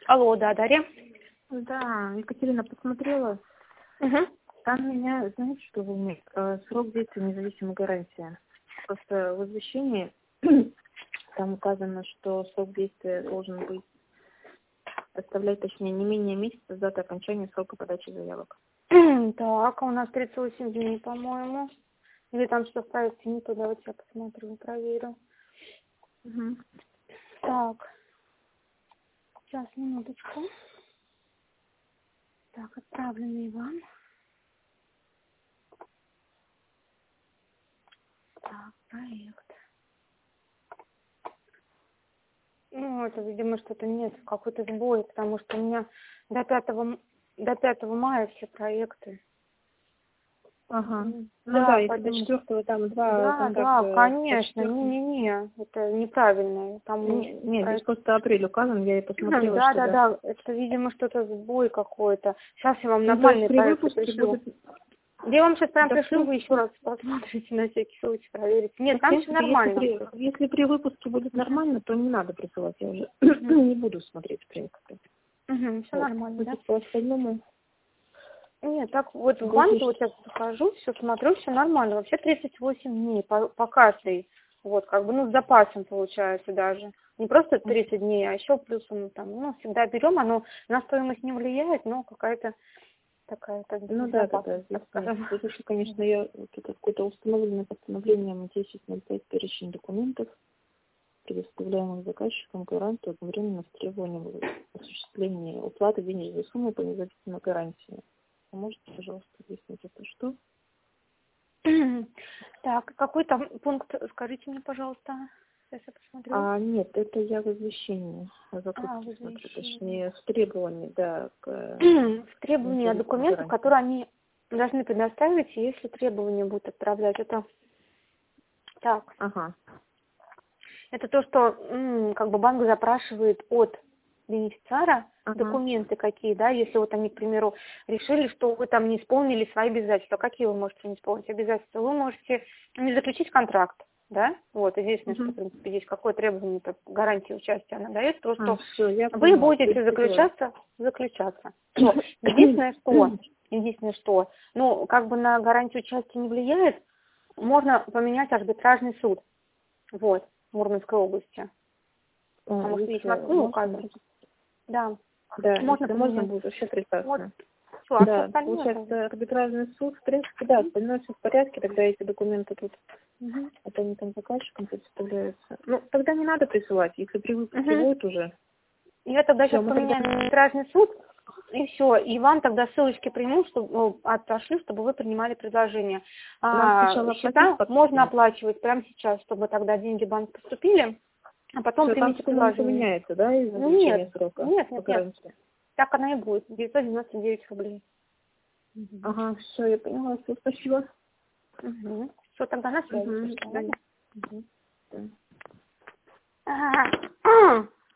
Алло, да, Дарья. Да, Екатерина посмотрела. Угу. Там у меня, знаете, что волнует? Срок действия независимой гарантии. Просто в извещении там указано, что срок действия должен быть, составлять, точнее, не менее месяца с даты окончания срока подачи заявок. Так, а у нас 38 дней, по-моему. Или там что в проекте не то, давайте я посмотрю, проверю. Угу. Так, сейчас, минуточку. Так, отправленный вам. Так, проект. Ну, это, видимо, что-то нет, какой-то сбой, потому что у меня до 5 мая все проекты. Ага. Ну Да, да, если до поэтому... 4-го там два Да, контракта. конечно, не-не-не, это неправильно. Там Нет, здесь просто апрель указан, я и посмотрела, что да, это, видимо, что-то сбой какой-то. Сейчас я вам Ну, то есть нормальные при проекты выпуске пришлю. будут... Я вам сейчас прям Да, пришлю, в вы еще раз посмотрите на всякий случай, проверите. Нет, В там все принципе, нормально. если при выпуске будет нормально, то не надо присылать. Я уже не буду смотреть, в принципе. Все Вот. нормально, да? По остальному... Нет, так вот в банке вот я захожу, все смотрю, все нормально. Вообще 38 дней по каждой. Вот, как бы, ну, с запасом получается даже. Не просто 30 дней, а еще плюсом там, ну, всегда берем, оно на стоимость не влияет, но какая-то такая, как бы, Ну с да, запасом, здесь так нет. скажем. Тут еще, конечно, я вот это какое-то установленное постановлением 10.05 перечень документов, предоставляемых заказчиком гаранту одновременно с требованием осуществления уплаты денежной суммы по независимой гарантии. Можете, пожалуйста, объяснить это что? Так, какой там пункт, скажите мне, пожалуйста. Сейчас я посмотрю. Нет, это я в извещении. В Закупки смотрю, извещении. точнее, в требовании, да, к В требования независимой документов, гарантии. которые они должны предоставить, если требования будут отправлять. Это так. Ага. Это то, что как бы банк запрашивает от бенефициара документы какие, да, если вот они, к примеру, решили, что вы там не исполнили свои обязательства. Какие вы можете не исполнить обязательства? Вы можете не заключить контракт, да, вот, единственное, что, в принципе, здесь какое требование, гарантии участия она дает, то, что Все, я вы поняла. будете заключаться. Но единственное, что, ну, как бы на гарантию участия не влияет, можно поменять арбитражный суд, вот, в Мурманской области. Потому что есть в Москве указано. Да. Да, Можно если можно, будет вообще прекрасно. Вот. Все, а все Да, остальное... получается, арбитражный суд, в принципе, да, остальное все в порядке, тогда эти документы тут, это они там заказчикам представляются. Ну, тогда не надо присылать, если при выпуске будет уже. Я тогда Всё, сейчас мы тогда- поменяю арбитражный суд, и все. И вам тогда ссылочки приму, чтобы отошлю, чтобы вы принимали предложение. Нам сначала Счета оплатить, можно оплачивать прямо сейчас, чтобы тогда деньги в банк поступили, а потом Всё, там примите сумма не предложение. поменяется, да, из-за заключения срока? Нет. По гарантии? Так она и будет. 999 рублей. Ага, все, я поняла, все, спасибо. Все, тогда на связи. Да. Ладно? Да. Ага.